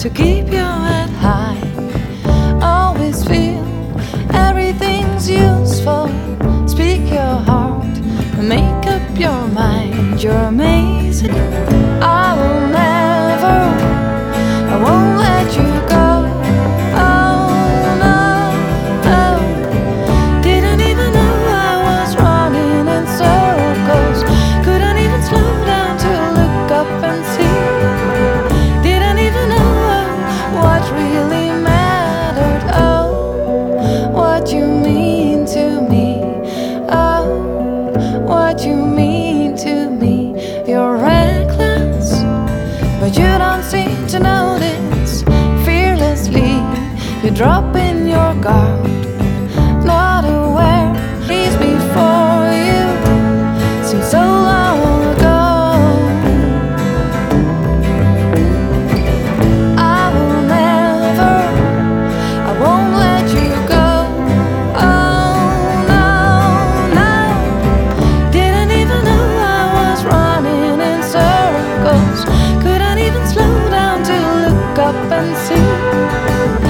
to keep your head high. Always feel everything's useful. Speak your heart and make up your mind. You're amazing. I will never, I won't let you go. Oh no, no. Didn't even know I was running in circles. Couldn't even slow down to look up and see. Didn't even know what really mattered. Oh, what you mean to me. Oh, what you mean to me. You're reckless, but you don't seem to notice. Fearlessly, you drop in your guard, not aware. Days before you seem so long ago. I will never, I won't let you go. Oh no, no. Didn't even know I was running in circles. Couldn't even slow down to look up and see.